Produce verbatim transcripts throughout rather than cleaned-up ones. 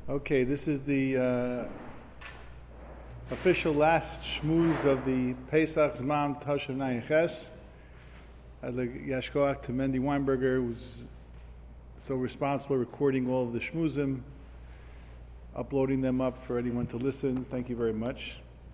Okay, this is the uh, official last shmooze of the Pesach Zman Tashav Nayin Ches. I'd like Yashkoach to Mendy Weinberger, who's so responsible recording all of the shmoozim, uploading them up for anyone to listen. Thank you very much.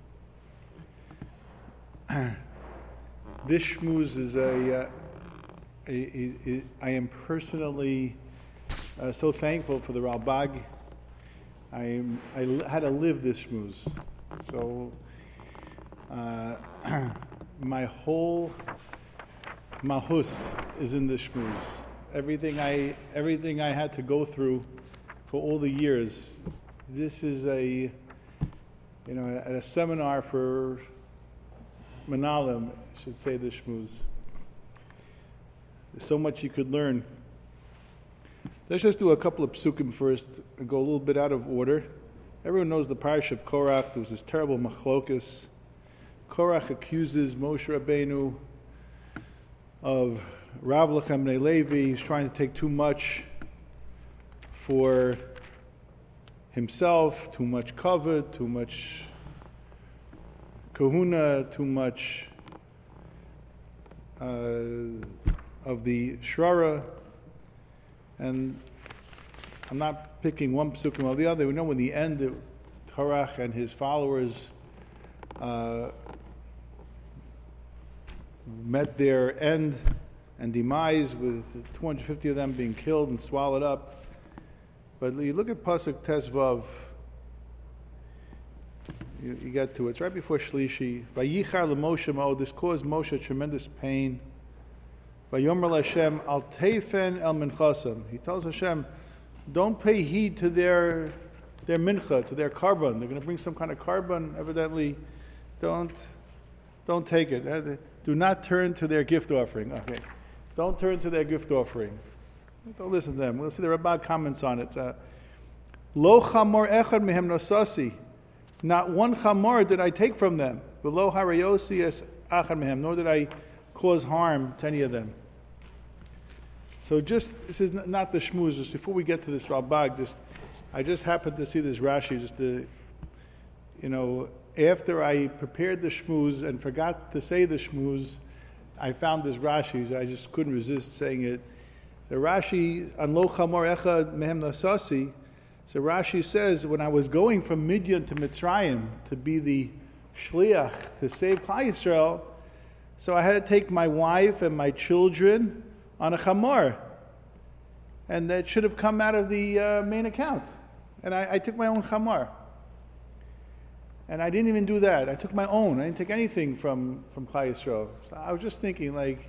This shmooze is a, uh, a, a, a I am personally uh, so thankful for the Ralbag. I am, I l- had to live this shmooze. So uh, my whole mahus is in this shmooze. Everything I everything I had to go through for all the years. This is a you know at a seminar for Manalim, I should say this shmooze. There's so much you could learn. Let's just do a couple of psukim first and go a little bit out of order. Everyone knows the parasha of Korach. There was this terrible machlokus. Korach accuses Moshe Rabbeinu of Rav Lechem Bnei Levi. He's trying to take too much for himself, too much kavod, too much kahuna, too much uh, of the shrara. And I'm not picking one psukim or the other. We know in the end that Korach and his followers uh, met their end and demise with two hundred fifty of them being killed and swallowed up. But you look at Pasuk Tezvav, you, you get to it. It's right before Shlishi. Vayichar l'Moshe Ma'od. This caused Moshe tremendous pain. Vayomer Hashem al teifen el minchasam. He tells Hashem, don't pay heed to their their mincha, to their carbon. They're going to bring some kind of carbon. Evidently, don't don't take it. Do not turn to their gift offering. Okay, don't turn to their gift offering. Don't listen to them. We'll see the Rabbah comments on it. Lo chamor echad mehem nosasi. Not one chamor did I take from them. V'lo harayosi es achad mehem. Nor did I cause harm to any of them. So just, this is not the shmooze, just before we get to this Ralbag, just, I just happened to see this Rashi, just to, you know, after I prepared the shmooze and forgot to say the shmooze, I found this Rashi, so I just couldn't resist saying it. The Rashi, on Lo Chamor Echad Mehem Nasasi, so Rashi says, when I was going from Midian to Mitzrayim to be the shliach, to save Klal Yisrael, so I had to take my wife and my children on a chamor. And that should have come out of the uh, main account. And I, I took my own chamor. And I didn't even do that. I took my own. I didn't take anything from, from Klal Yisrael. So I was just thinking, like,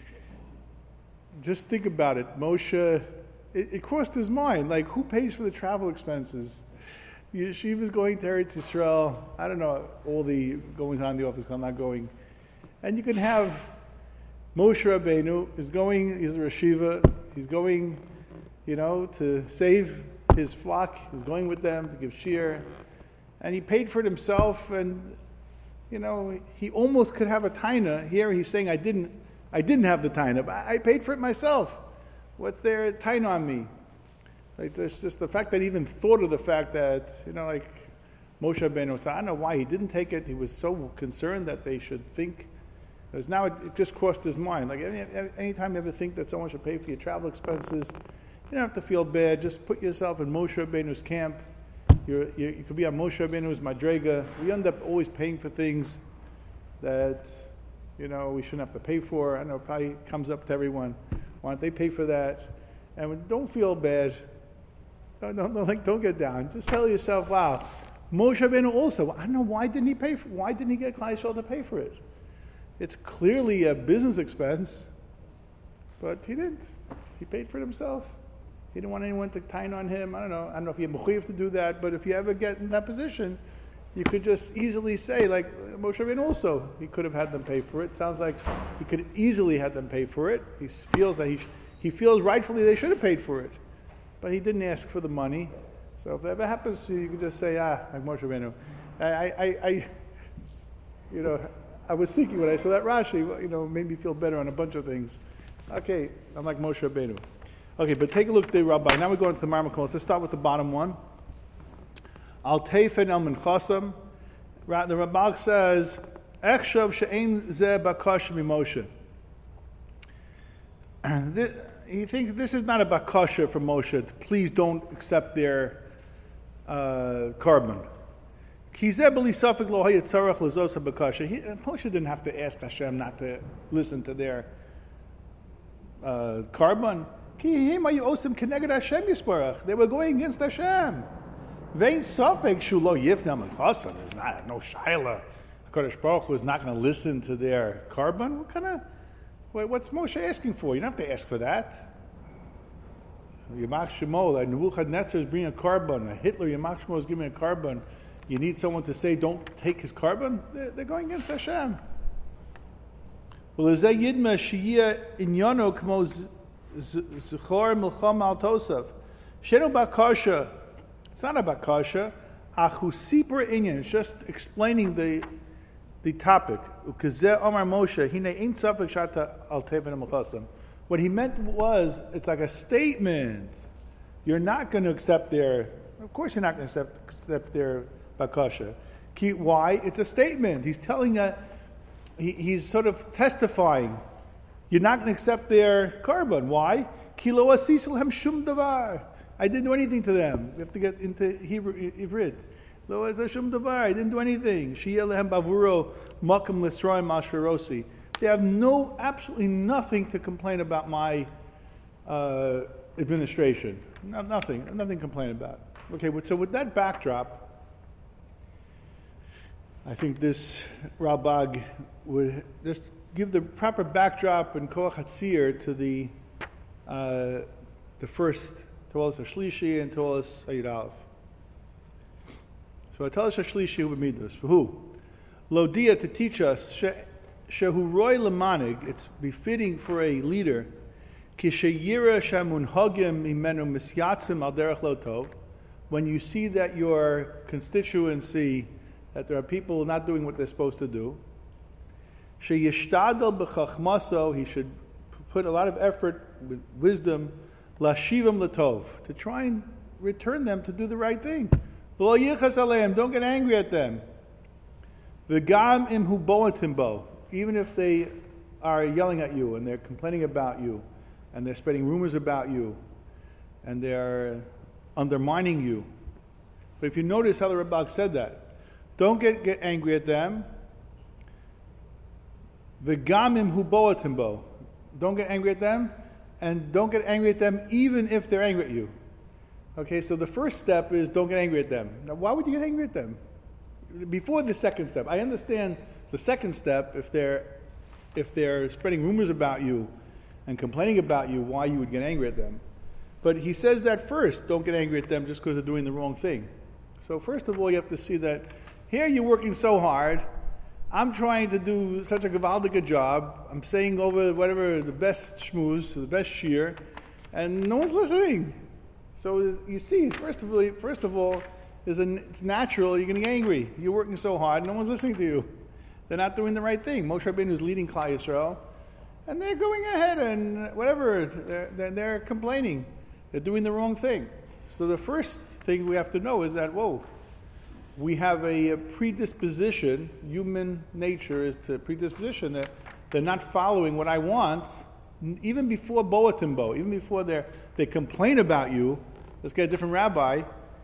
just think about it. Moshe, it, it crossed his mind. Like, who pays for the travel expenses? Yeshiva's going to Eretz Yisrael. I don't know all the goings on in the office. I'm not going. And you can have Moshe Rabbeinu is going, he's a Rashiva, he's going, you know, to save his flock, he's going with them to give shir, and he paid for it himself, and, you know, he almost could have a taina. Here he's saying, I didn't I didn't have the taina, but I paid for it myself. What's there taina on me? Like, there's just the fact that he even thought of the fact that, you know, like, Moshe Rabbeinu, so I don't know why he didn't take it. He was so concerned that they should think. Because now it, it just crossed his mind. Like any anytime you ever think that someone should pay for your travel expenses, you don't have to feel bad. Just put yourself in Moshe Rabbeinu's camp. You're, you you could be on Moshe Rabbeinu's madrega. We end up always paying for things that, you know, we shouldn't have to pay for. I know it probably comes up to everyone. Why don't they pay for that? And don't feel bad. Don't, don't, don't, like, don't get down. Just tell yourself, wow, Moshe Rabbeinu also, I don't know, why didn't he pay for, why didn't he get Klal Yisrael to pay for it? It's clearly a business expense, but he didn't. He paid for it himself. He didn't want anyone to tine on him. I don't know. I don't know if you have mechuyev to do that, but if you ever get in that position, you could just easily say, like Moshe Rabbeinu also, he could have had them pay for it. Sounds like he could easily have them pay for it. He feels that he sh- he feels rightfully they should have paid for it, but he didn't ask for the money. So if that ever happens to you, you could just say, ah, like Moshe Rabbeinu. I, I, I, you know. I was thinking when I saw that Rashi, you know, made me feel better on a bunch of things. Okay, I'm like Moshe Rabbeinu. Okay, but take a look at the Rabbi. Now we're going to the Marmakos. Let's start with the bottom one. Al Teifen El Minchasam. The Rambam says, Echshav she'ein ze bakasha mi Moshe. He thinks this is not a bakasha from Moshe. Please don't accept their uh, carbon. Moshe didn't have to ask Hashem not to listen to their uh, carbon. They were going against Hashem. There's not, no shaila. HaKadosh Baruch Hu is not going to listen to their carbon. What kind of, what's Moshe asking for? You don't have to ask for that. Yamach Shemo, like Nebuchadnezzar is bringing a carbon. A Hitler, Yamach Shemo is giving a carbon. You need someone to say, don't take his carbon? They're, they're going against Hashem. Well, is that Yidma Shiyah Inyano Kmo Zechor Milcham Al Tosaf? Sheno Bakasha. It's not a Bakasha. Achu Sipur Inyan. It's just explaining the the topic. Ukazeh Omar Moshe. Hine Ein Safek Shata Al Teven Melchasam. What he meant was, it's like a statement. You're not going to accept their, of course you're not going to accept, accept their bakasha. Why? It's a statement. He's telling a, he, he's sort of testifying. You're not going to accept their carbon. Why? Ki lo asisu lehem shum davar. I didn't do anything to them. We have to get into Hebrew, Ivrit. Lo asisu shum davar. I didn't do anything. Shiyeh lehem bavuro makam lisroim mashverosi. They have no, absolutely nothing to complain about my uh, administration. No, nothing, nothing to complain about. Okay, so with that backdrop, I think this Ralbag would just give the proper backdrop and koach hatzir to the uh, the first Tolas HaShlishi and Tolas Hayid Aleph. So Tolas HaShlishi who would meet this. Who? Lodia, to teach us Shehu roy lemanig, it's befitting for a leader, kishayira shamunhagim imenu misyatzim al derech lo tov, when you see that your constituency, that there are people not doing what they're supposed to do, sheyishtadel b'chachmaso, he should put a lot of effort with wisdom, lashivam latov, to try and return them to do the right thing. V'lo yichas aleim, don't get angry at them. V'gam im hu bo'atim bo, even if they are yelling at you and they're complaining about you and they're spreading rumors about you and they're undermining you. But if you notice how the Rambam said that, don't get, get angry at them. V'gamim hu bo'atim bo. Don't get angry at them, and don't get angry at them even if they're angry at you. Okay, so the first step is don't get angry at them. Now, why would you get angry at them? Before the second step, I understand the second step, if they're if they're spreading rumors about you and complaining about you, why you would get angry at them. But he says that first, don't get angry at them just because they're doing the wrong thing. So first of all, you have to see that here you're working so hard. I'm trying to do such a gewaldige job. I'm saying over whatever the best shmooze, the best shear, and no one's listening. So you see, first of all, first of all, is a, it's natural. You're going to get angry. You're working so hard, no one's listening to you. They're not doing the right thing. Moshe Rabbeinu is leading Klal Yisrael, and they're going ahead and whatever, they're, they're, they're complaining. They're doing the wrong thing. So the first thing we have to know is that, whoa, we have a, a predisposition, human nature is to predisposition, that they're not following what I want, even before Bo'atim Bo, even before they they complain about you. Let's get a different rabbi.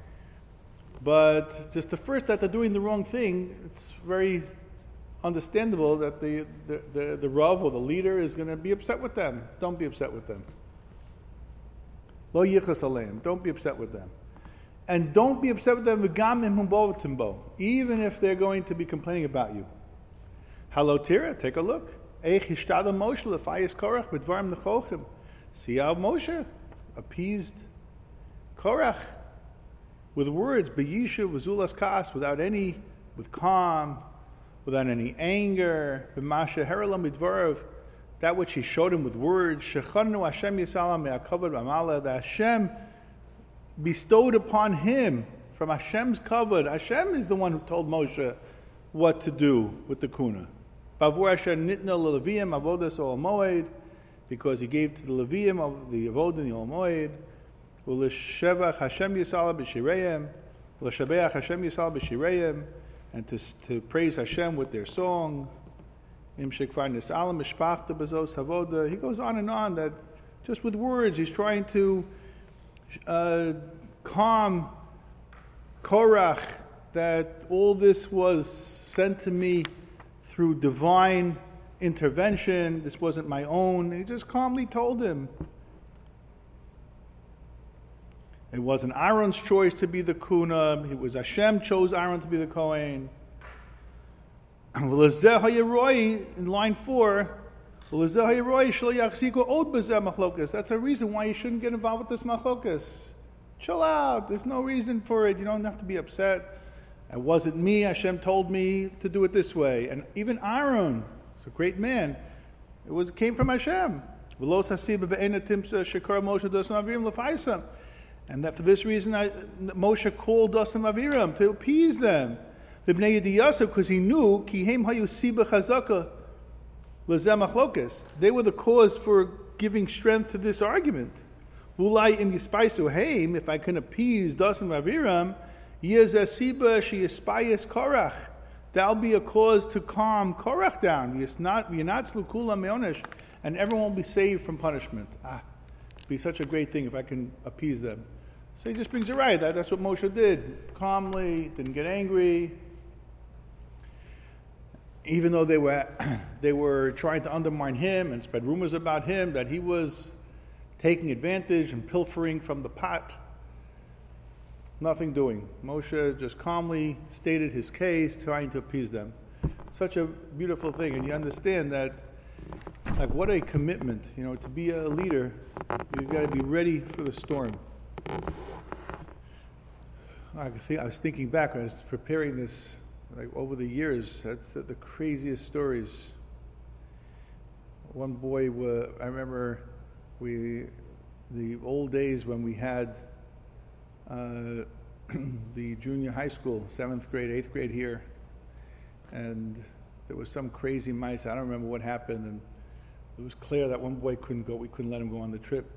But just the first that they're doing the wrong thing, it's very understandable that the, the, the, the Rav or the leader is going to be upset with them. Don't be upset with them. Lo yichas aleim. Don't be upset with them. And don't be upset with them, even if they're going to be complaining about you. Halotira, take a look. See how Moshe appeased Korach with words, b'yishuv, v'zulas kas, without any, with calm, without any anger, b'masha heralam midvarav, that which he showed him with words, shechanu Hashem yisalam me'akavad b'amala, that Hashem bestowed upon him from Hashem's kavod. Hashem is the one who told Moshe what to do with the kuna. Bavur Hashem nitna l'leviim avodas ol moed, because he gave to the Leviim of the avodah and the ol moed. U'l'shevach Hashem yisala b'shireim, L'shabeach Hashem Yisrael b'shireim, and to to praise Hashem with their songs. Im shekvar nisalam mishpachta bezos havoda. He goes on and on that just with words he's trying to uh, calm Korach, that all this was sent to me through divine intervention. This wasn't my own. He just calmly told him. It wasn't Aaron's choice to be the Kuna. It was Hashem chose Aaron to be the Kohen. In line four, that's a reason why you shouldn't get involved with this machlokas. Chill out. There's no reason for it. You don't have to be upset. It wasn't me. Hashem told me to do it this way. And even Aaron, he's a great man, it was it came from Hashem. And that for this reason, I, Moshe called Dasan Aviram to appease them. Because he knew they were the cause for giving strength to this argument. If I can appease Dasan Aviram, that'll be a cause to calm Korach down. And everyone will be saved from punishment. Ah, it'd be such a great thing if I can appease them. So he just brings it right. That, that's what Moshe did. Calmly, didn't get angry. Even though they were they were trying to undermine him and spread rumors about him, that he was taking advantage and pilfering from the pot. Nothing doing. Moshe just calmly stated his case, trying to appease them. Such a beautiful thing. And you understand that, like, what a commitment. You know, to be a leader, you've got to be ready for the storm. I, think, I was thinking back when I was preparing this, like over the years, that's the, the craziest stories. One boy, uh, I remember we, the old days when we had uh, the junior high school, seventh grade, eighth grade here, and there was some crazy mice. I don't remember what happened, and it was clear that one boy couldn't go. We couldn't let him go on the trip.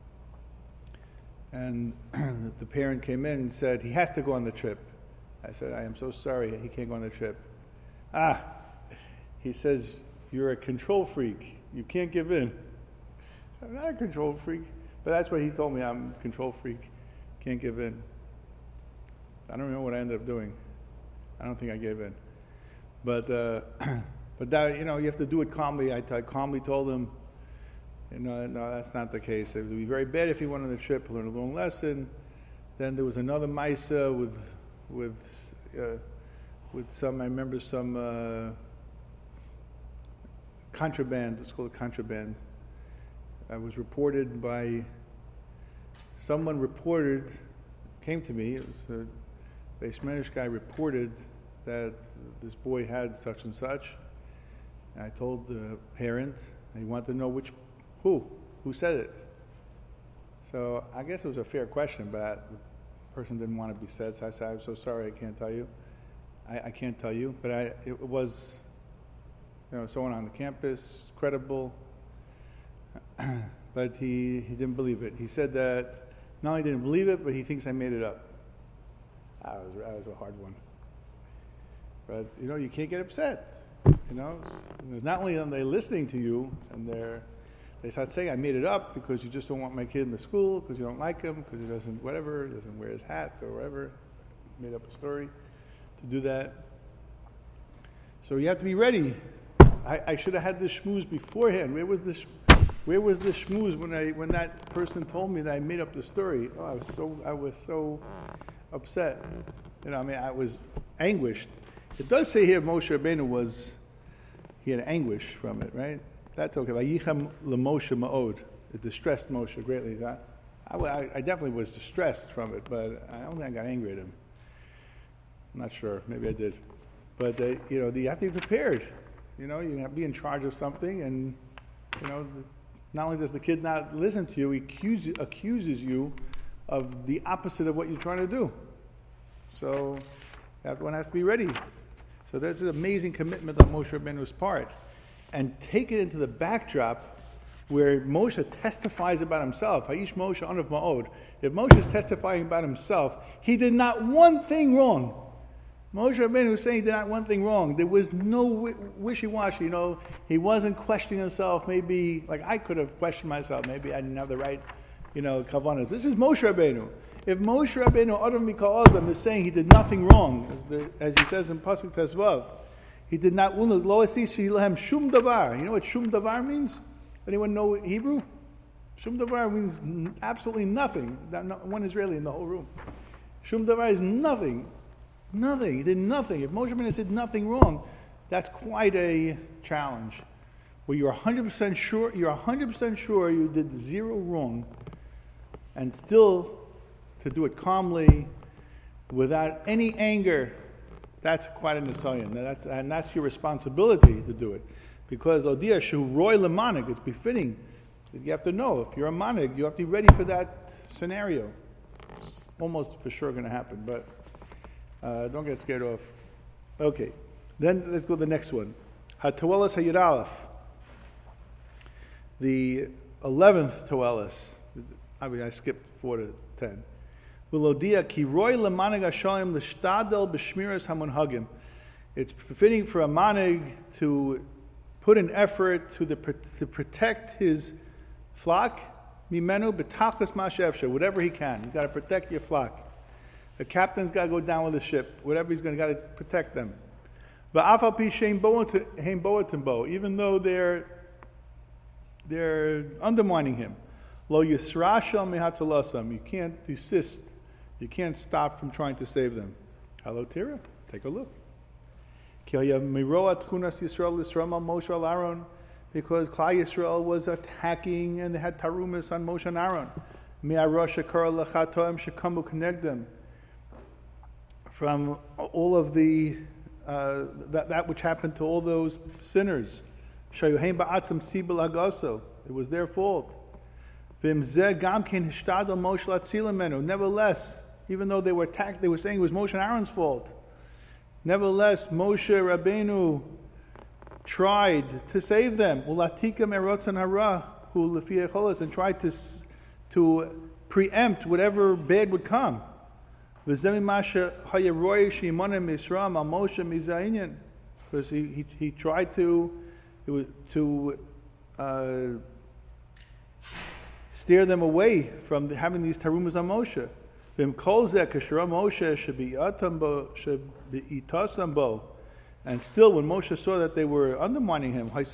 And the parent came in and said, he has to go on the trip. I said, I am so sorry, he can't go on the trip. Ah, he says, you're a control freak. You can't give in. I'm not a control freak. But that's what he told me, I'm a control freak. Can't give in. I don't know what I ended up doing. I don't think I gave in. But uh, but that, you know, you have to do it calmly. I, t- I calmly told him, you know, no, that's not the case. It would be very bad if he went on the trip, learned a long lesson. Then there was another Maisa with with uh, with some, I remember some uh, contraband. It's called contraband. I was reported by someone reported came to me. It was a Beis Medrash guy reported that this boy had such and such. And I told the parent, and he wanted to know which. Who? Who said it? So I guess it was a fair question, but the person didn't want to be said. So I said, I'm so sorry, I can't tell you. I, I can't tell you. But I, it was, you know, someone on the campus, credible. But he, he didn't believe it. He said that not only didn't believe it, but he thinks I made it up. That was, that was a hard one. But, you know, you can't get upset. You know, not only are they listening to you, and they're They start saying, I made it up because you just don't want my kid in the school, because you don't like him, because he doesn't, whatever, he doesn't wear his hat or whatever. Made up a story to do that. So you have to be ready. I, I should have had this schmooze beforehand. Where was this? Where was the schmooze when I when that person told me that I made up the story? Oh, I was so I was so upset. You know, I mean, I was anguished. It does say here Moshe Rabbeinu was he had anguish from it, right? That's okay. Vayicham l'Moshe ma'od. It distressed Moshe greatly. I, I, I definitely was distressed from it, but I don't think I got angry at him. I'm not sure. Maybe I did. But, uh, you know, you have to be prepared. You know, you have to be in charge of something, and, you know, not only does the kid not listen to you, he accuse, accuses you of the opposite of what you're trying to do. So, everyone has to be ready. So there's an amazing commitment on Moshe Rabbeinu's part. And take it into the backdrop where Moshe testifies about himself. Ha'ish Moshe Anav Ma'od. If Moshe is testifying about himself, he did not one thing wrong. Moshe Rabbeinu was saying he did not one thing wrong. There was no wishy-washy, you know. He wasn't questioning himself. Maybe, like I could have questioned myself. Maybe I didn't have the right, you know, kavanah. This is Moshe Rabbeinu. If Moshe Rabbeinu, Adam Mikal Adam, is saying he did nothing wrong, as, the, as he says in Pasuk Tezvav, he did not, lo asisi lahem shum davar. You know what shum davar means? Anyone know Hebrew? Shum davar means absolutely nothing. Not one Israeli in the whole room. Shum davar is nothing. Nothing. He did nothing. If Moshe Rabbeinu said nothing wrong, that's quite a challenge. Where you're one hundred percent sure, you're one hundred percent sure you did zero wrong, and still to do it calmly, without any anger, that's quite a nisayon. That's, and that's your responsibility to do it. Because Odia Shu Roy Lemanig, it's befitting. You have to know, if you're a manig, you have to be ready for that scenario. It's almost for sure going to happen, but uh, don't get scared off. Okay, then let's go to the next one. HaToelas HaYud Aleph. The eleventh Toelas. I mean, I skipped four to ten. V'lodia ki roy lemanig hasholim l'shtadel b'shmiras hamonhagim. It's fitting for a manig to put an effort to the to protect his flock. Mimenu b'tachlis mashevsha, whatever he can. You've got to protect your flock. The captain's got to go down with the ship. Whatever he's going to got to protect them. V'afal pi shein bo'atim bo, even though they're they're undermining him. Lo yisrashal mihatzalasam. You can't desist. You can't stop from trying to save them. Hello, Tira. Take a look. Because Klal Yisrael was attacking and they had tarumas on Moshe and Aaron. From all of the uh, that, that which happened to all those sinners. It was their fault. Nevertheless, even though they were attacked, they were saying it was Moshe and Aaron's fault. Nevertheless, Moshe Rabbeinu tried to save them. And tried to, to preempt whatever bad would come. Because he, he, he tried to, it was, to uh, steer them away from having these tarumas on Moshe. And still, when Moshe saw that they were undermining him, he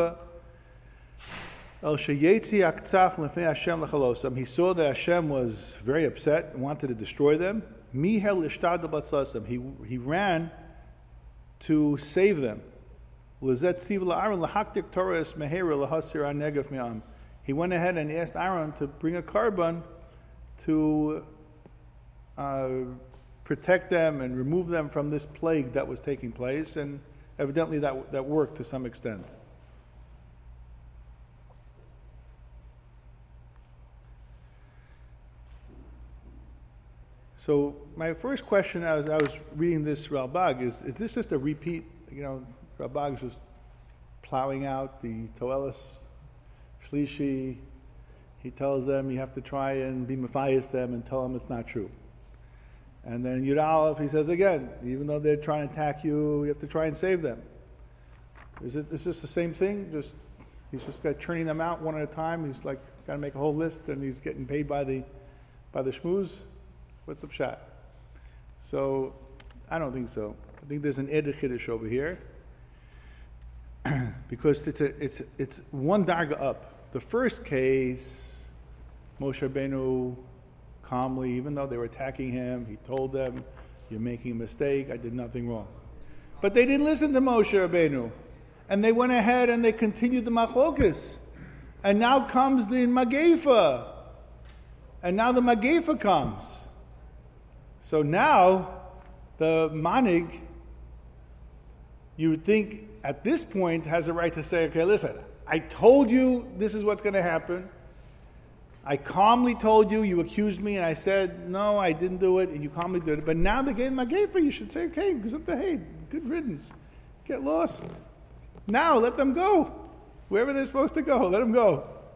saw that Hashem was very upset and wanted to destroy them. He, he ran to save them. He went ahead and asked Aaron to bring a carbon to uh, protect them and remove them from this plague that was taking place, and evidently that that worked to some extent. So my first question as I was reading this Ralbag is, is this just a repeat? You know, Ralbag's just plowing out the Toelas Shlishi. He tells them you have to try and be mafias them and tell them it's not true. And then Yud Aleph, he says again, even though they're trying to attack you, you have to try and save them. Is this, is this the same thing? Just he's just got churning them out one at a time. He's like got to make a whole list, and he's getting paid by the by the shmooze. What's the pshat? So I don't think so. I think there's an Eder Kiddush over here because it's a, it's it's one darga up. The first case, Moshe Rabbeinu calmly, even though they were attacking him, he told them, "You're making a mistake. I did nothing wrong." But they didn't listen to Moshe Rabbeinu, and they went ahead and they continued the machlokas. And now comes the Magefa, and now the Magefa comes. So now the manig, you would think at this point has a right to say, "Okay, listen, I told you this is what's going to happen. I calmly told you, you accused me, and I said, no, I didn't do it, and you calmly did it. But now they gave my gefa, you should say, okay, hey, good riddance. Get lost. Now let them go. Wherever they're supposed to go, let them go.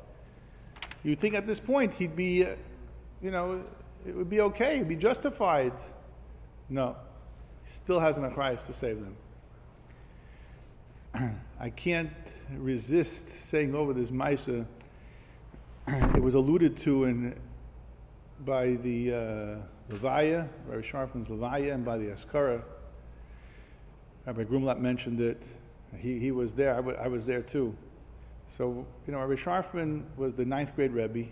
You'd think at this point he'd be, uh, you know, it would be okay, he'd be justified. No, he still has enough Christ to save them. I can't resist saying over this Maisa. It was alluded to in by the uh, Levaya, Rabbi Sharfman's Levaya, and by the Askara. Rabbi Grumlat mentioned it. He he was there. I, w- I was there too. So you know, Rabbi Sharfman was the ninth grade Rebbe,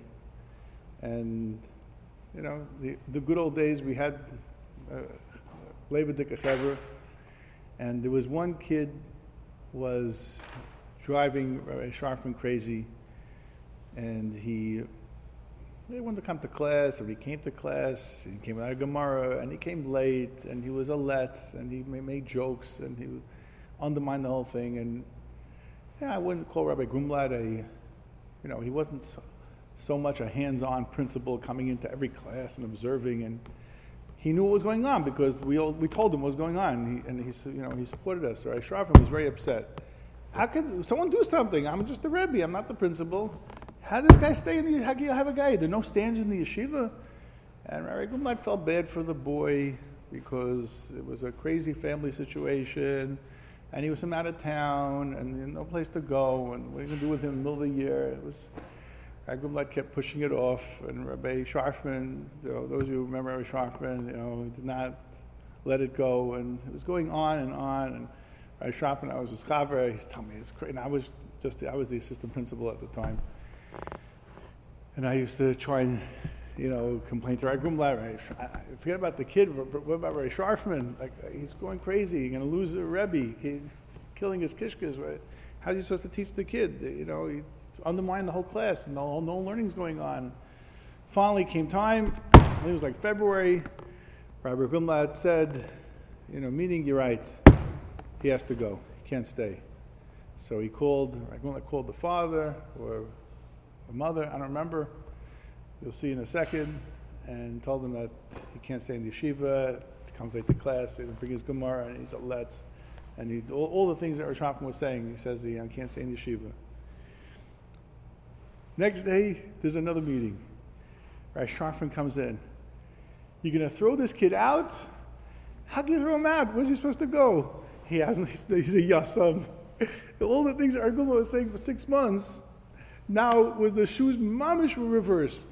and you know the the good old days. We had Leva Dikachever, and there was one kid was driving Rabbi Sharfman crazy, and he he wanted to come to class, or he came to class, he came out of Gemara, and he came late, and he was a letz, and he made jokes, and he undermined the whole thing, and yeah, I wouldn't call Rabbi Grumlat a, you know, he wasn't so, so much a hands-on principal coming into every class and observing, and he knew what was going on because we all, we told him what was going on, and he, and he you know he supported us. So Sharfim was very upset. How could someone do something? I'm just the Rebbe. I'm not the principal. How did this guy stay in the? How can you have a guy? There are no stands in the yeshiva. And Rabbi Grumlat felt bad for the boy because it was a crazy family situation, and he was from out of town, and he had no place to go, and what are you going to do with him in the middle of the year? It was. Rabbi Grumlat kept pushing it off, and Rabbi Sharfman, you know, those of you who remember Rabbi Sharfman, you know, he did not let it go, and it was going on and on. And Rabbi Sharfman, I was with Chaver, he's telling me it's crazy. And I was just, I was the assistant principal at the time, and I used to try and, you know, complain to Rabbi Grumlat. Right? Forget about the kid. What about Rabbi Sharfman? Like he's going crazy. He's going to lose the Rebbe. He's killing his kishkas. Right? How's he supposed to teach the kid? You know. He, undermine the whole class, and no, no learning's going on. Finally came time, I think it was like February, Rabbi Grumlat said, you know, meeting, you're right, he has to go, he can't stay. So he called, Rabbi Grumlat called the father, or the mother, I don't remember, you'll see in a second, and told him that he can't stay in the yeshiva, he comes late to class, he bring his Gemara, and he's a letz, and he, all, all the things that Rosh Hashanah was saying, he says he can't stay in the yeshiva. Next day, there's another meeting. Rabbi Sharfman comes in. You're going to throw this kid out? How can you throw him out? Where's he supposed to go? He hasn't. He's a yasam. All the things Arguma was saying for six months, now with the shoes mamish were reversed.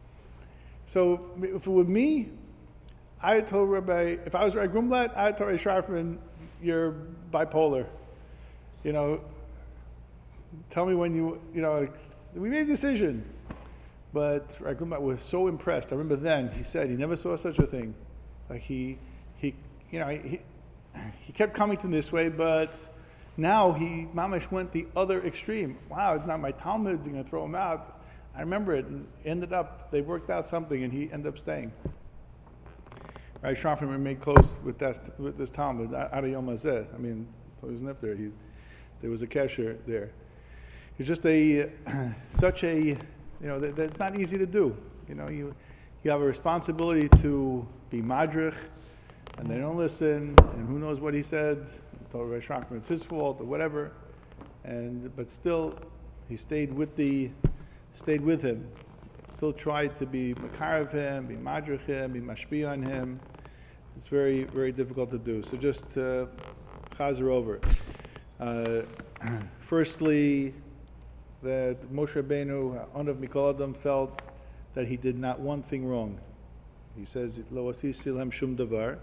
So if it were me, I told Rabbi, if I was Rabbi Grumlat, I told Rabbi Sharfman, you're bipolar. You know, tell me when you, you know, we made a decision, but Rabbi Grumlat was so impressed. I remember then he said he never saw such a thing. Like he, he, you know, he, he kept coming to him this way, but now he mamash went the other extreme. Wow, it's not my Talmud. You're going to throw him out. I remember it, and ended up they worked out something, and he ended up staying. Rabbi Sharfman remained close with that with this Talmud. Adi Yom Hazeh. I mean, he was there. He, there was a kesher there. It's just a such a you know that, that's not easy to do. You know, you you have a responsibility to be madrich, and they don't listen, and who knows what he said. Told Rabbi Sharfman it's his fault or whatever, and but still he stayed with the stayed with him. Still tried to be makar of him, be madrich him, be mashpi on him. It's very very difficult to do. So just uh, chazer over. Uh, firstly, that Moshe Rabbeinu, Onav Mikol Adam, felt that he did not one thing wrong. He says, Lo asisi lehem shum davar.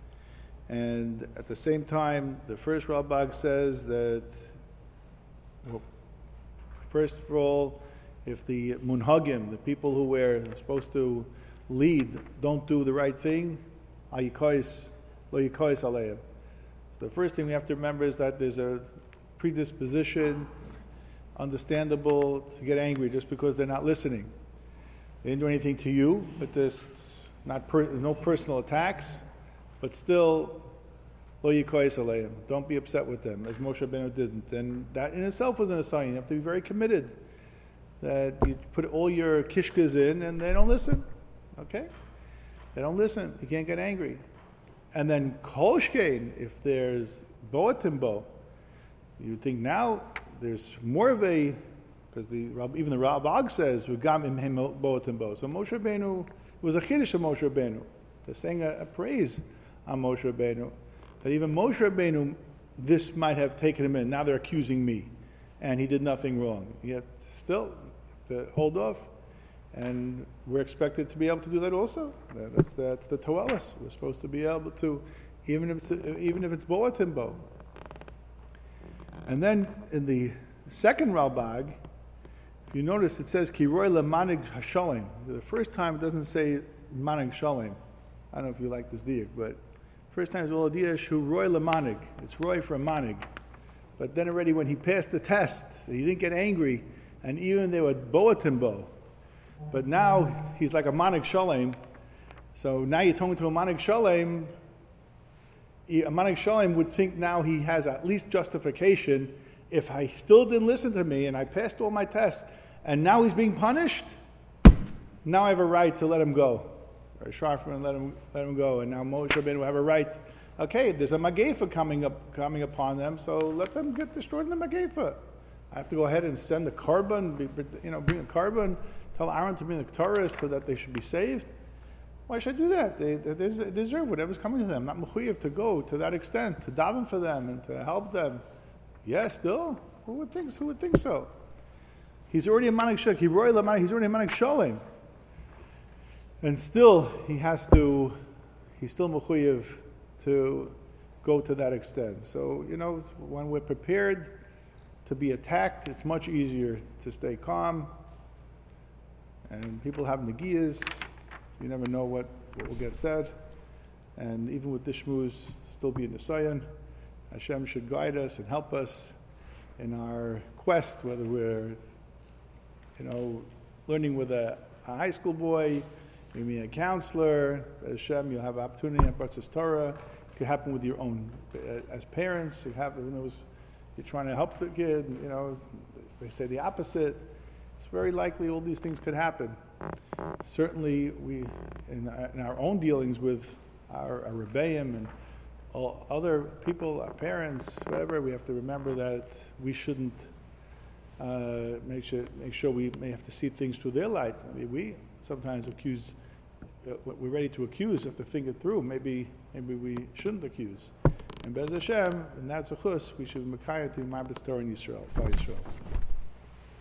And at the same time, the first Ralbag says that, well, first of all, if the munhagim, the people who were supposed to lead, don't do the right thing, lo yikois aleim. So the first thing we have to remember is that there's a predisposition, understandable, to get angry just because they're not listening. They didn't do anything to you, but there's not per, no personal attacks, but still, lo yikois aleim. Don't be upset with them, as Moshe Rabbeinu didn't. And that in itself was an assign. You have to be very committed. That you put all your kishkas in, and they don't listen. Okay, they don't listen. You can't get angry. And then kol shkein, if there's boatimbo, you think now there's more of a because the even the Ralbag says "V'gam im hem bo'atim bo." So Moshe Rabbeinu was a chiddush of Moshe Rabbeinu. They're saying a, a praise on Moshe Rabbeinu, that even Moshe Rabbeinu, this might have taken him in. Now they're accusing me, and he did nothing wrong. Yet still, to hold off, and we're expected to be able to do that also. That's that's the Toelis. We're supposed to be able to, even if it's, even if it's bo'atim bo. And then in the second Ralbag, you notice it says Kiroi lemanig hashalim. The first time it doesn't say manig shalim. I don't know if you like this diak, but first time it's all diak shu roy lemanig. It's roy for manig. But then already when he passed the test, he didn't get angry, and even they were bo'atim bo. But now he's like a manig shalim. So now you're talking to a manig shalim. A manig shalim would think now he has at least justification. If I still didn't listen to me and I passed all my tests, and now he's being punished, now I have a right to let him go. Or Sharfman let him let him go, and now Moshe Rabbeinu will have a right. Okay, there's a Magefa coming up coming upon them, so let them get destroyed in the Magefa. I have to go ahead and send the carbon, you know, bring a carbon, tell Aaron to bring the Torah so that they should be saved. Why should I do that? They, they deserve whatever's coming to them. Not mechuyev to go to that extent, to daven for them and to help them. Yes, yeah, still, who would think? Who would think so? He's already a manik shek. He's already a manik shalim, and still he has to. He's still mechuyev to go to that extent. So you know, when we're prepared to be attacked, it's much easier to stay calm. And people have negiyas. You never know what, what will get said. And even with this shmuz, still be in the sayan. Hashem should guide us and help us in our quest, whether we're, you know, learning with a, a high school boy, maybe a counselor. Hashem, you'll have opportunity at Batzis Torah. It could happen with your own, as parents. It happen, you know, you're trying to help the kid. You know, they say the opposite. It's very likely all these things could happen. Certainly, we in, in our own dealings with our, our rebbeim and all other people, our parents, whatever, we have to remember that we shouldn't uh, make sure make sure we may have to see things through their light. I mean, we sometimes accuse. Uh, we're ready to accuse, have to think it through. Maybe maybe we shouldn't accuse. And Bez Hashem, and that's a chus, we should be mekayah to Ma'abed Torah in Yisrael, by Yisrael.